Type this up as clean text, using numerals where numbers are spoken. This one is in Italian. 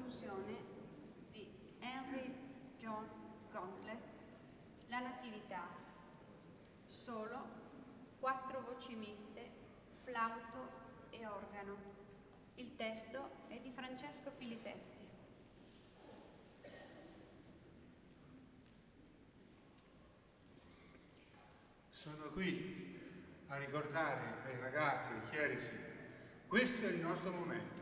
conclusione di Henry John Gauntlet, La Natività, solo, 4 voci miste, flauto e organo. Il testo è di Francesco Filisetti. Sono qui a ricordare ai ragazzi, ai chierici, questo è il nostro momento.